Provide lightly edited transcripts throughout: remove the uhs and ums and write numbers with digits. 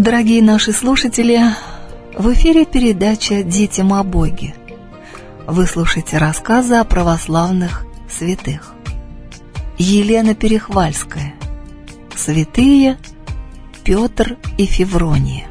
Дорогие наши слушатели, в эфире передача «Детям о Боге». Вы слушаете рассказы о православных святых. Елена Перехвальская. Святые Петр и Феврония.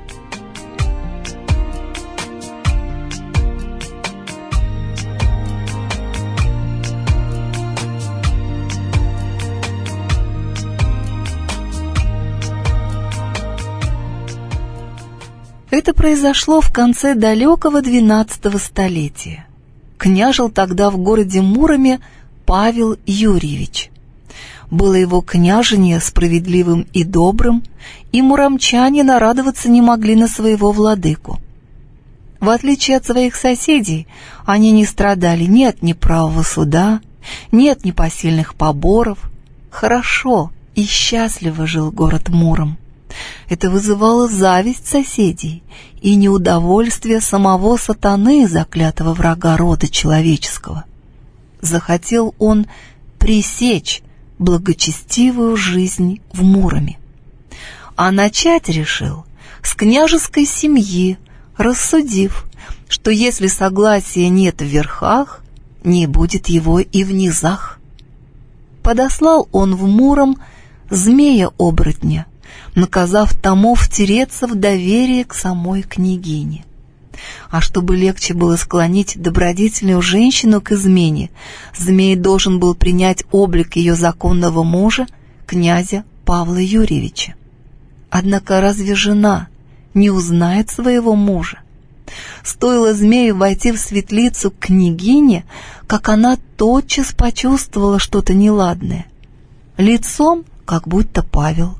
Это произошло в конце далекого XII столетия. Княжил тогда в городе Муроме Павел Юрьевич. Было его княжение справедливым и добрым, и муромчане нарадоваться не могли на своего владыку. В отличие от своих соседей, они не страдали ни от неправого суда, ни от непосильных поборов. Хорошо и счастливо жил город Муром. Это вызывало зависть соседей и неудовольствие самого сатаны, заклятого врага рода человеческого. Захотел он пресечь благочестивую жизнь в Муроме. А начать решил с княжеской семьи, рассудив, что если согласия нет в верхах, не будет его и в низах. Подослал он в Муром змея-оборотня, наказав тому втереться в доверие к самой княгине. А чтобы легче было склонить добродетельную женщину к измене, змей должен был принять облик ее законного мужа, князя Павла Юрьевича. Однако разве жена не узнает своего мужа? Стоило змею войти в светлицу к княгине, как она тотчас почувствовала что-то неладное. Лицом, как будто Павел.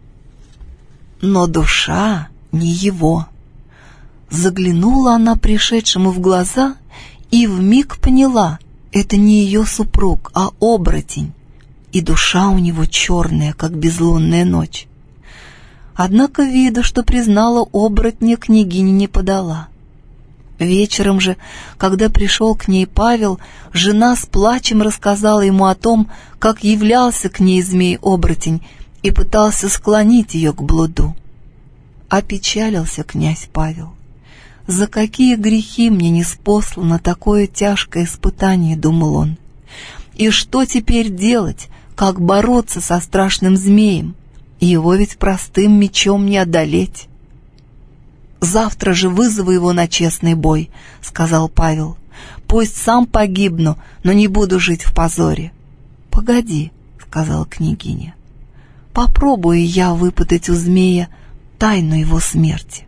Но душа не его. Заглянула она пришедшему в глаза и вмиг поняла, это не ее супруг, а оборотень, и душа у него черная, как безлунная ночь. Однако виду, что признала оборотня, княгиня не подала. Вечером же, когда пришел к ней Павел, жена с плачем рассказала ему о том, как являлся к ней змей-оборотень и пытался склонить ее к блуду. Опечалился князь Павел. «За какие грехи мне ниспослано такое тяжкое испытание?» — думал он. «И что теперь делать, как бороться со страшным змеем? Его ведь простым мечом не одолеть». «Завтра же вызову его на честный бой», — сказал Павел. «Пусть сам погибну, но не буду жить в позоре». «Погоди», — сказала княгиня. «Попробую я выпытать у змея тайну его смерти».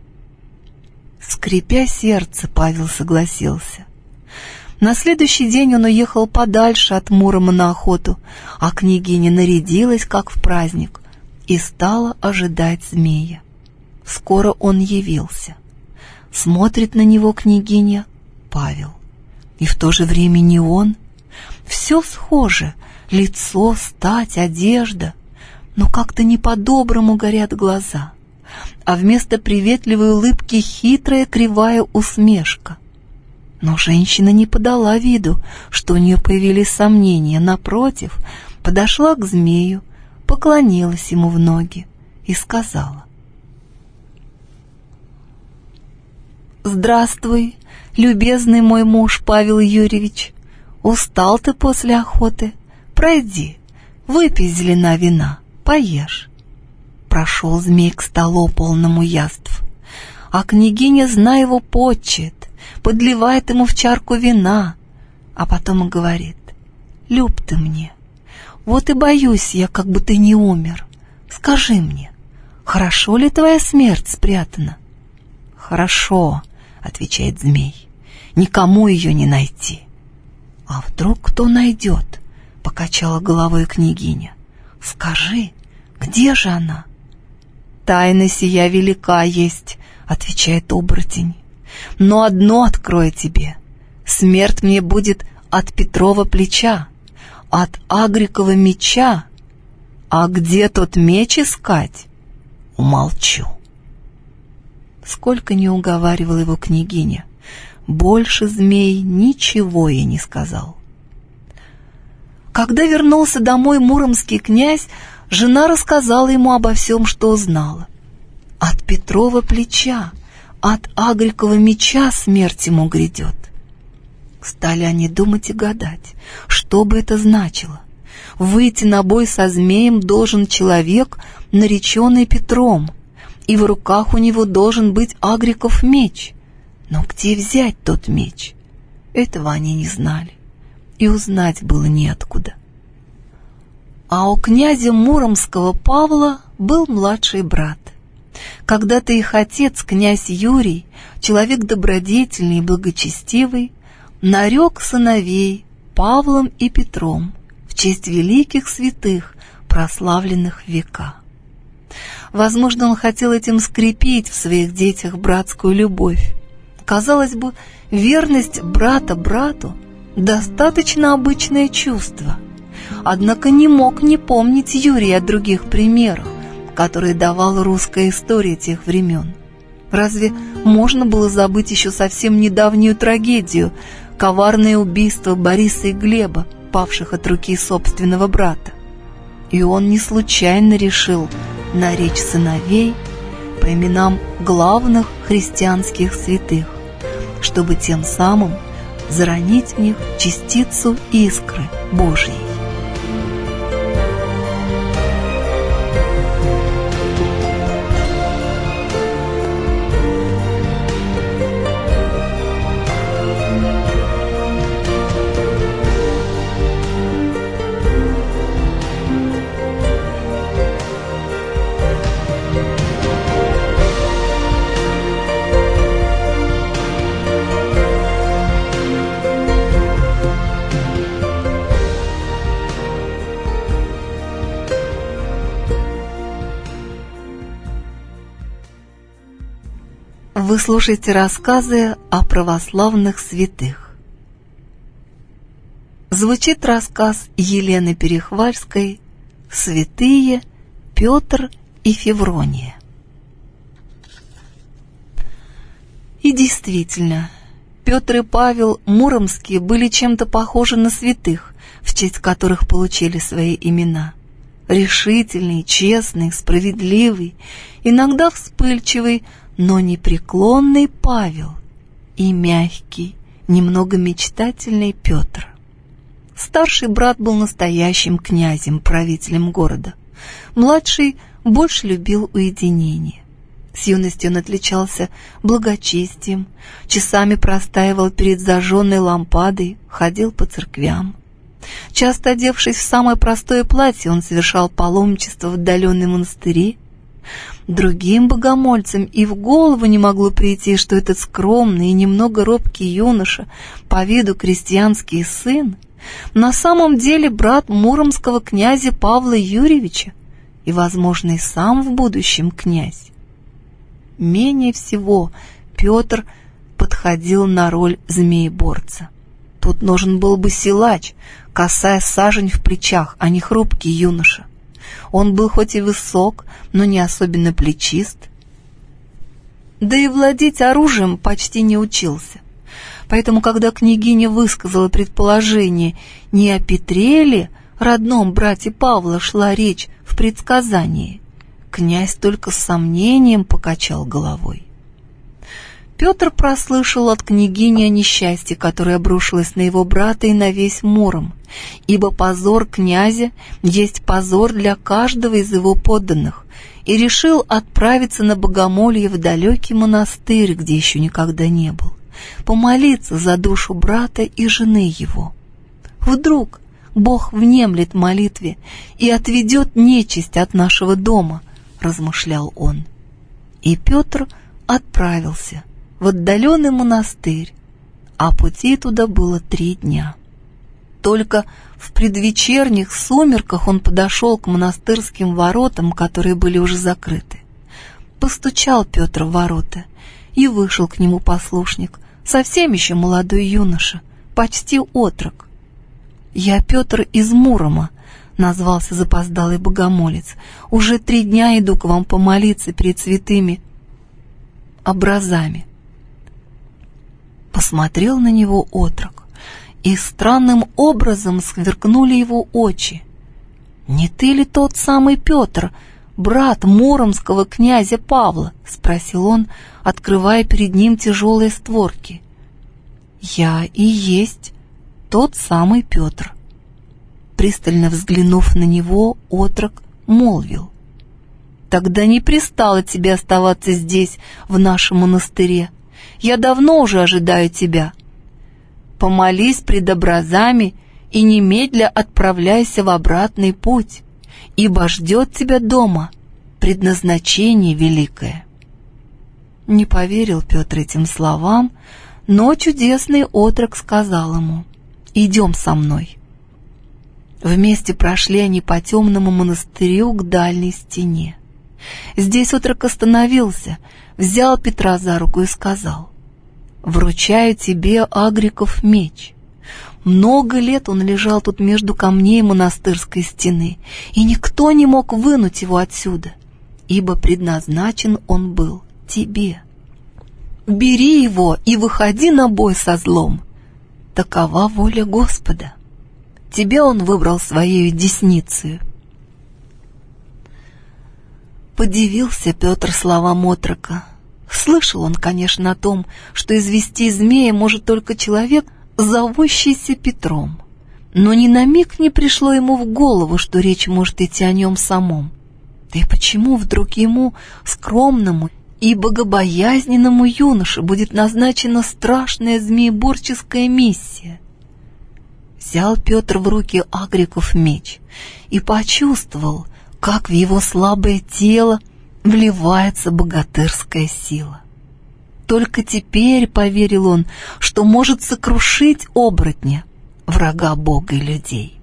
Скрипя сердце, Павел согласился. На следующий день он уехал подальше от Мурома на охоту, а княгиня нарядилась, как в праздник, и стала ожидать змея. Скоро он явился. Смотрит на него княгиня, Павел. И в то же время не он. Все схоже, лицо, стать, одежда, но как-то не по-доброму горят глаза, а вместо приветливой улыбки хитрая кривая усмешка. Но женщина не подала виду, что у нее появились сомнения. Напротив, подошла к змею, поклонилась ему в ноги и сказала: «Здравствуй, любезный мой муж Павел Юрьевич. Устал ты после охоты? Пройди, выпей зелена вина, поешь». Прошел змей к столу, полному яств, а княгиня, зная его, почет, подливает ему в чарку вина, а потом и говорит: «Люб ты мне, вот и боюсь я, как бы ты не умер. Скажи мне, хорошо ли твоя смерть спрятана?» «Хорошо», — отвечает змей, — «никому ее не найти». «А вдруг кто найдет?» — покачала головой княгиня. «Скажи, где же она?» «Тайна сия велика есть», — отвечает оборотень. «Но одно открою тебе: смерть мне будет от Петрова плеча, от Агрикова меча. А где тот меч искать? Умолчу». Сколько не уговаривала его княгиня, больше змей ничего ей не сказал. Когда вернулся домой муромский князь, жена рассказала ему обо всем, что узнала. От Петрова плеча, от Агрикова меча смерть ему грядет. Стали они думать и гадать, что бы это значило. Выйти на бой со змеем должен человек, нареченный Петром, и в руках у него должен быть Агриков меч. Но где взять тот меч? Этого они не знали, и узнать было неоткуда. А у князя Муромского Павла был младший брат. Когда-то их отец, князь Юрий, человек добродетельный и благочестивый, нарек сыновей Павлом и Петром в честь великих святых, прославленных в века. Возможно, он хотел этим скрепить в своих детях братскую любовь. Казалось бы, верность брата брату – достаточно обычное чувство. Однако не мог не помнить Юрий о других примерах, которые давала русская история тех времен. Разве можно было забыть еще совсем недавнюю трагедию – коварное убийство Бориса и Глеба, павших от руки собственного брата? И он не случайно решил наречь сыновей по именам главных христианских святых, чтобы тем самым заронить в них частицу искры Божьей. Вы слушаете рассказы о православных святых. Звучит рассказ Елены Перехвальской «Святые Петр и Феврония». И действительно, Петр и Павел Муромские были чем-то похожи на святых, в честь которых получили свои имена. Решительный, честный, справедливый, иногда вспыльчивый, но непреклонный Павел и мягкий, немного мечтательный Петр. Старший брат был настоящим князем, правителем города. Младший больше любил уединение. С юности он отличался благочестием, часами простаивал перед зажженной лампадой, ходил по церквям. Часто одевшись в самое простое платье, он совершал паломничество в отдаленные монастыри. Другим богомольцам и в голову не могло прийти, что этот скромный и немного робкий юноша, по виду крестьянский сын, на самом деле брат муромского князя Павла Юрьевича и, возможно, и сам в будущем князь. Менее всего Петр подходил на роль змееборца. Тут нужен был бы силач, косая сажень в плечах, а не хрупкий юноша. Он был хоть и высок, но не особенно плечист, да и владеть оружием почти не учился. Поэтому, когда княгиня высказала предположение, не о Петре ли, родном брате Павла, шла речь в предсказании, князь только с сомнением покачал головой. Петр прослышал от княгини о несчастье, которое обрушилось на его брата и на весь Муром, ибо позор князя есть позор для каждого из его подданных, и решил отправиться на богомолье в далекий монастырь, где еще никогда не был, помолиться за душу брата и жены его. Вдруг Бог внемлет молитве и отведет нечисть от нашего дома, размышлял он. И Петр отправился в отдаленный монастырь, а пути туда было 3 дня. Только в предвечерних сумерках он подошел к монастырским воротам, которые были уже закрыты. Постучал Петр в ворота, и вышел к нему послушник, совсем еще молодой юноша, почти отрок. «Я Петр из Мурома», — назвался запоздалый богомолец, — «уже 3 дня иду к вам помолиться перед святыми образами». Посмотрел на него отрок, и странным образом сверкнули его очи. «Не ты ли тот самый Петр, брат муромского князя Павла?» — спросил он, открывая перед ним тяжелые створки. «Я и есть тот самый Петр». Пристально взглянув на него, отрок молвил: «Тогда не пристало тебе оставаться здесь, в нашем монастыре. Я давно уже ожидаю тебя. Помолись пред образами и немедля отправляйся в обратный путь, ибо ждет тебя дома предназначение великое». Не поверил Петр этим словам, но чудесный отрок сказал ему: «Идем со мной». Вместе прошли они по темному монастырю к дальней стене. Здесь отрок остановился, взял Петра за руку и сказал: «Вручаю тебе, Агриков, меч». Много лет он лежал тут между камней монастырской стены, и никто не мог вынуть его отсюда, ибо предназначен он был тебе. Бери его и выходи на бой со злом. Такова воля Господа. Тебе он выбрал своею десницею». Подивился Петр словам отрока. Слышал он, конечно, о том, что извести змея может только человек, зовущийся Петром. Но ни на миг не пришло ему в голову, что речь может идти о нем самом. Да и почему вдруг ему, скромному и богобоязненному юноше, будет назначена страшная змееборческая миссия? Взял Петр в руки Агриков меч и почувствовал, как в его слабое тело вливается богатырская сила. Только теперь поверил он, что может сокрушить оборотня, врага Бога и людей.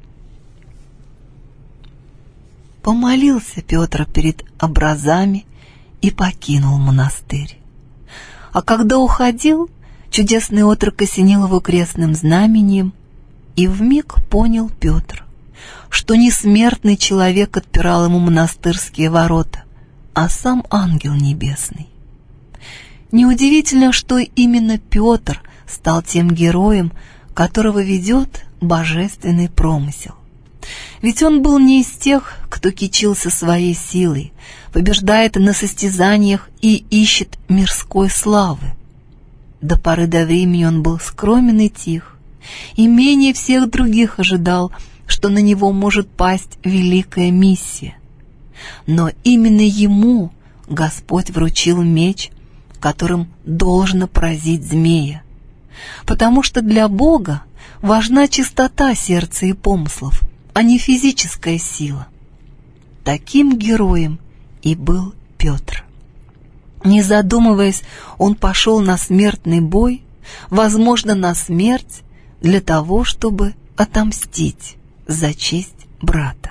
Помолился Петр перед образами и покинул монастырь. А когда уходил, чудесный отрок осенил его крестным знамением, и вмиг понял Петр, что не смертный человек отпирал ему монастырские ворота, а сам ангел небесный. Неудивительно, что именно Петр стал тем героем, которого ведет божественный промысел. Ведь он был не из тех, кто кичился своей силой, побеждает на состязаниях и ищет мирской славы. До поры до времени он был скромен и тих, и менее всех других ожидал, что на него может пасть великая миссия. Но именно ему Господь вручил меч, которым должно поразить змея, потому что для Бога важна чистота сердца и помыслов, а не физическая сила. Таким героем и был Петр. Не задумываясь, он пошел на смертный бой, возможно, на смерть, для того, чтобы отомстить за честь брата.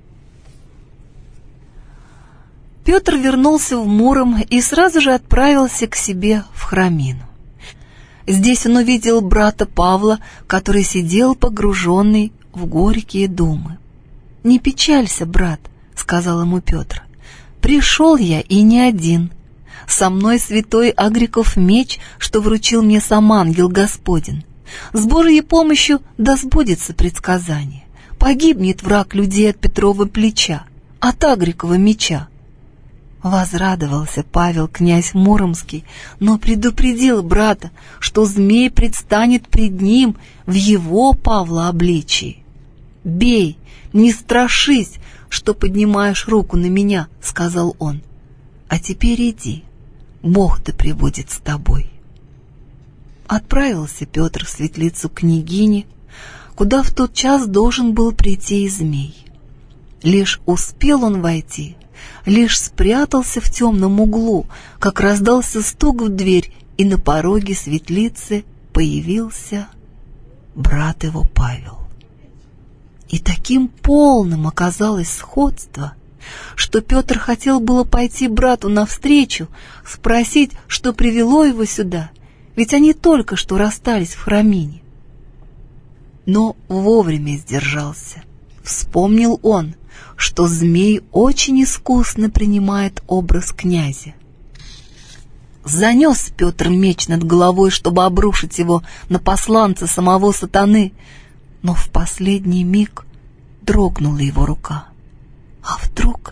Петр вернулся в Муром и сразу же отправился к себе в Храмину. Здесь он увидел брата Павла, который сидел погруженный в горькие думы. «Не печалься, брат», — сказал ему Петр, — «пришел я и не один. Со мной святой Агриков меч, что вручил мне сам ангел Господень. С Божьей помощью да сбудется предсказание. Погибнет враг людей от Петрова плеча, от Агрикова меча». Возрадовался Павел, князь Муромский, но предупредил брата, что змей предстанет пред ним в его, Павла, обличии. «Бей, не страшись, что поднимаешь руку на меня», — сказал он. «А теперь иди, Бог да пребудет с тобой». Отправился Петр в светлицу княгини, куда в тот час должен был прийти и змей. Лишь успел он войти, лишь спрятался в темном углу, как раздался стук в дверь, и на пороге светлицы появился брат его Павел. И таким полным оказалось сходство, что Петр хотел было пойти брату навстречу, спросить, что привело его сюда, ведь они только что расстались в Храмине. Но вовремя сдержался. Вспомнил он, что змей очень искусно принимает образ князя. Занес Петр меч над головой, чтобы обрушить его на посланца самого сатаны, но в последний миг дрогнула его рука. А вдруг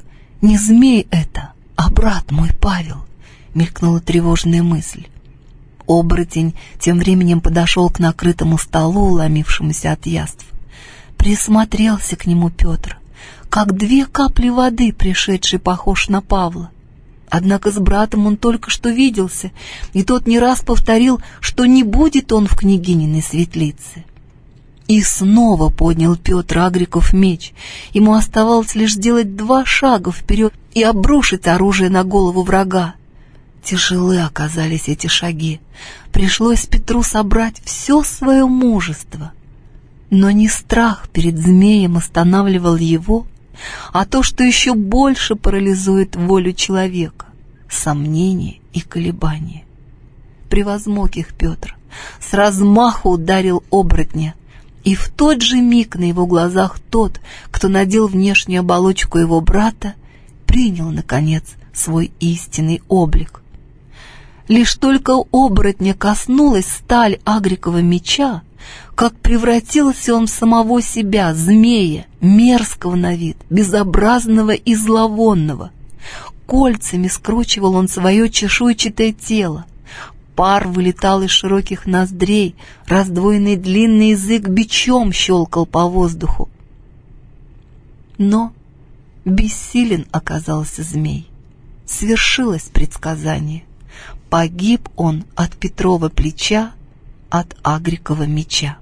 Не змей это, а брат мой Павел, мелькнула тревожная мысль. Оборотень тем временем подошел к накрытому столу, ломившемуся от яств. Присмотрелся к нему Петр, как 2 капли воды, пришедший похож на Павла. Однако с братом он только что виделся, и тот не раз повторил, что не будет он в княгининой светлице. И снова поднял Петр Агриков меч. Ему оставалось лишь сделать 2 шага вперед и обрушить оружие на голову врага. Тяжелы оказались эти шаги. Пришлось Петру собрать все свое мужество. Но не страх перед змеем останавливал его, а то, что еще больше парализует волю человека — сомнения и колебания. Превозмог их Петр, с размаху ударил оборотня, и в тот же миг на его глазах тот, кто надел внешнюю оболочку его брата, принял, наконец, свой истинный облик. Лишь только оборотня коснулась сталь Агрикова меча, как превратился он в самого себя, змея, мерзкого на вид, безобразного и зловонного. Кольцами скручивал он свое чешуйчатое тело. Пар вылетал из широких ноздрей, раздвоенный длинный язык бичом щелкал по воздуху. Но бессилен оказался змей. Свершилось предсказание. Погиб он от Петрова плеча, от Агрикова меча.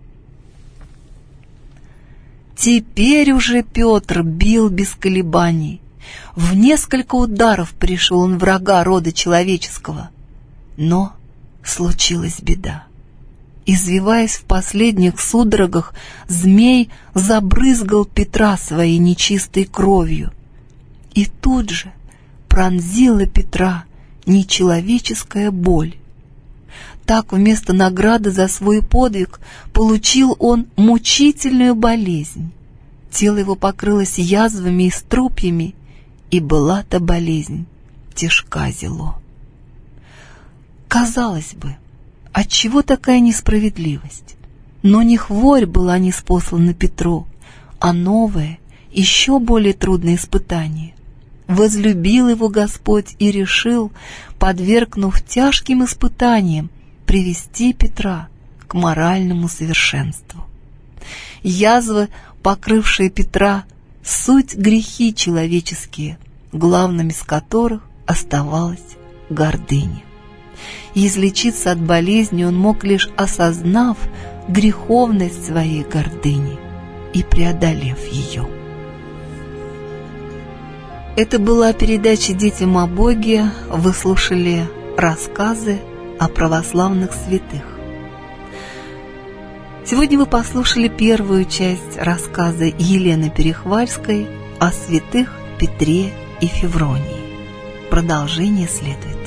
Теперь уже Петр бил без колебаний. В несколько ударов пришел он врага рода человеческого. Но случилась беда. Извиваясь в последних судорогах, змей забрызгал Петра своей нечистой кровью. И тут же пронзила Петра нечеловеческая боль. Так вместо награды за свой подвиг получил он мучительную болезнь. Тело его покрылось язвами и струпьями, и была-то болезнь тяжка зело. Казалось бы, отчего такая несправедливость? Но не хворь была ниспослана Петру, а новое, еще более трудное испытание. Возлюбил его Господь и решил, подвергнув тяжким испытаниям, привести Петра к моральному совершенству. Язвы, покрывшие Петра, суть грехи человеческие, главным из которых оставалась гордыня. Излечиться от болезни он мог, лишь осознав греховность своей гордыни и преодолев ее. Это была передача «Детям о Боге». Вы слушали рассказы о православных святых. Сегодня вы послушали первую часть рассказа Елены Перехвальской о святых Петре и Февронии. Продолжение следует.